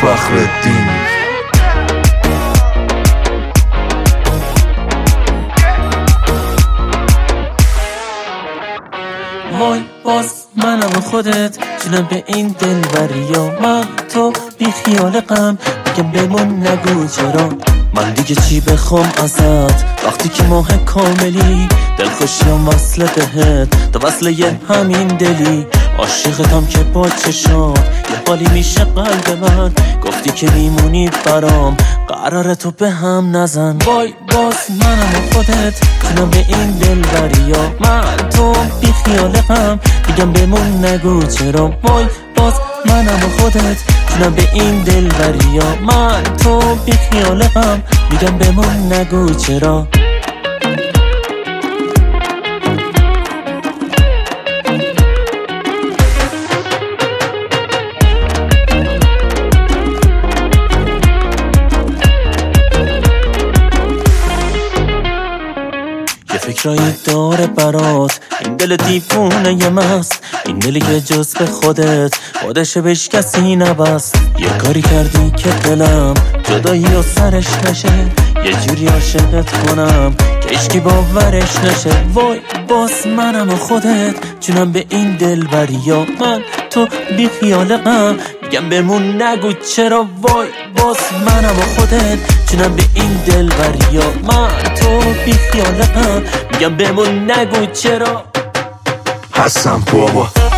فخرالدین. وای باز منم و خودت جونم به این دلبریا، من تو بی خیال غم میگم بمون نگو چرا، من دیگه چی بخوام ازت وقتی که ماه کاملی، دلخوشیم وصله بهت تا وصله یه همین دلی، عاشقتم که با چشام یه حالی میشه قلب من، گفتی که میمونی برام قراره تو به هم نزن. وای باز منم و خودت جونم به این دلبریا، من تو بی خیال غم میگم بمون نگو چرا، وای باز منم و خودت جونم به این دلبریا، من تو بی خیال غم میگم بمون نگو چرا. فکرایی داره برات این دل دیوونه یه مست، این دلی که جز به خودش بهش کسی نبست، یه کاری کردی که دلم جدایی و سرش نشه، یه جوری عاشقت کنم که عشقی باورش نشه. وای باز منم و خودت جونم به این دلبریا، من تو بی خیال غم میگم بمون نگو چرا، وای باز منم و خودت جونم به این دلبریا، من تو بی خیال غم میگم بمون نگو چرا. هستم بابا